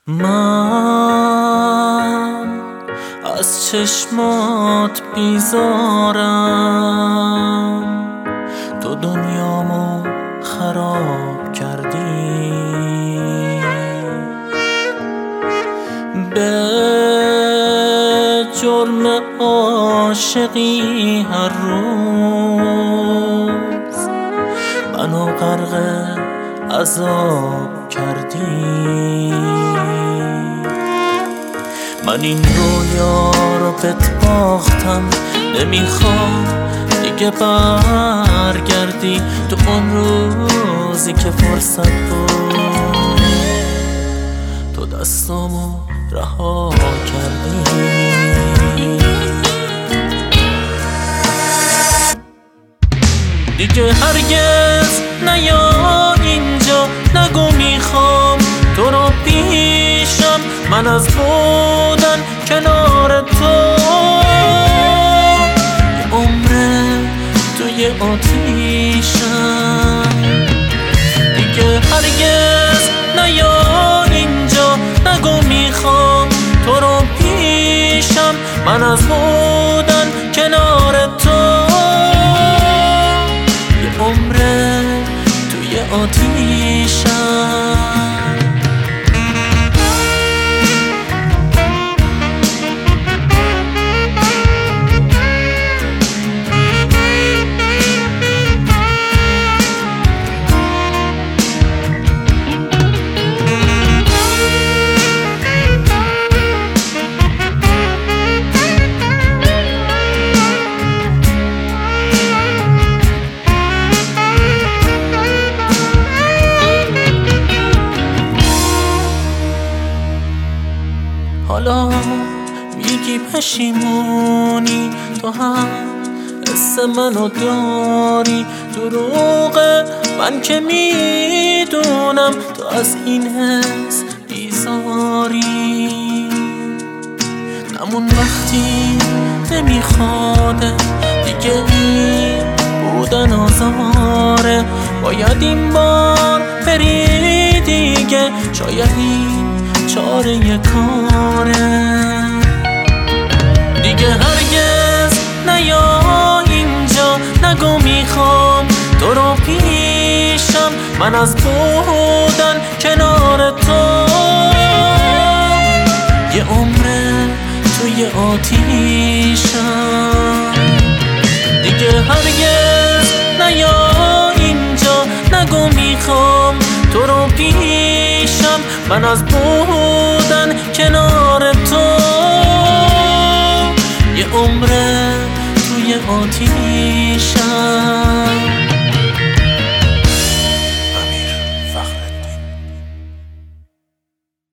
من از چشمات بیزارم، تو دنیامو خراب کردی. به جرم عاشقی هر روز منو غرق عذاب کردی. من این رویا رو بهت باختم، نمیخوام دیگه برگردی. تو اون روزی که فرصت بود تو دستامو رها کردی. دیگه هرگز نیا اینجا، نگو میخوام تو رو پیشم. من از بودن کنار تو یه عمره توی آتیشم. دیگه هرگز نیا اینجا، نگو میخوام تو رو پیشم. من از بودن کنار تو یه عمره توی آتیشم. حالا میگی پشیمونی، تو هم حس منو داری. دروغه من که میدونم تو از این حس بیزاری. نمون وقتی نمیخواده دیگه این بودن آزاره. باید این بار بری دیگه، شاید این چاره کاره. دیگه هرگز نیا اینجا، نگو میخوام تو رو پیشم. من از بودن کنار تو یه عمره توی آتیشم. دیگه هرگز نیا اینجا، نگو میخوام تو رو پیشم. من از بودن کنار تو یه عمره توی آتیشم.